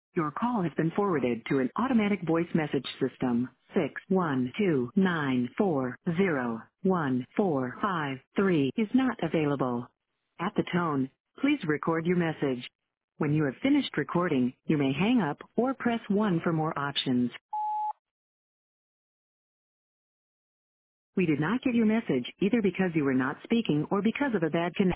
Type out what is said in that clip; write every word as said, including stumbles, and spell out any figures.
Your call has been forwarded to an automatic voice message system. Six one two nine four zero one four five three is not available. At the tone, please record your message. When you have finished recording, you may hang up or press one for more options. We did not get your message either because you were not speaking or because of a bad connection.